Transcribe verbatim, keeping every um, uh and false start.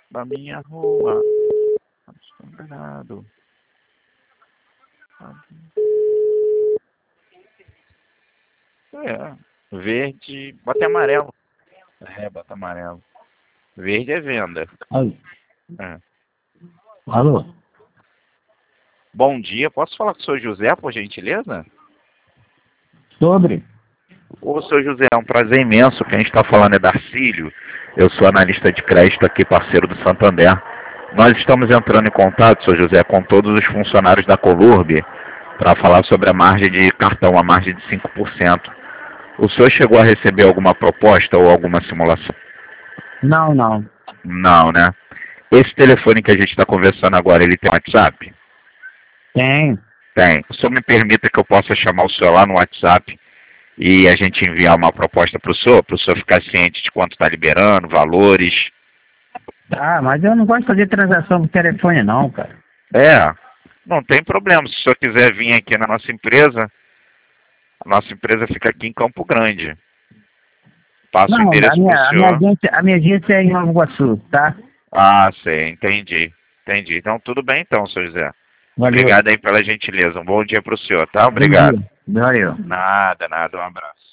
da minha rua. Assombrado. É, verde, bota amarelo. É, bota amarelo. Verde é venda. Alô? É. Alô? Bom dia, posso falar com o senhor José, por gentileza? Sobre? Ô, senhor José, é um prazer imenso. Quem está falando é Darcílio. Eu sou analista de crédito aqui, parceiro do Santander. Nós estamos entrando em contato, senhor José, com todos os funcionários da Colurb para falar sobre a margem de cartão, a margem de cinco por cento. O senhor chegou a receber alguma proposta ou alguma simulação? Não, não. Não, né? Esse telefone que a gente está conversando agora, ele tem WhatsApp? Tem. Tem. O senhor me permita que eu possa chamar o senhor lá no WhatsApp e a gente enviar uma proposta para o senhor, para o senhor ficar ciente de quanto está liberando, valores? Ah, mas eu não gosto de fazer transação por telefone não, cara. É, não tem problema. Se o senhor quiser vir aqui na nossa empresa, a nossa empresa fica aqui em Campo Grande. Passo o Não, a endereço minha, para o a minha senhor. agência, a minha agência é em Nova Iguaçu, tá? Ah, sei, entendi. Entendi. Então, tudo bem então, senhor José. Valeu. Obrigado aí pela gentileza. Um bom dia para o senhor, tá? Bom Obrigado. dia. Valeu. Nada, nada. Um abraço.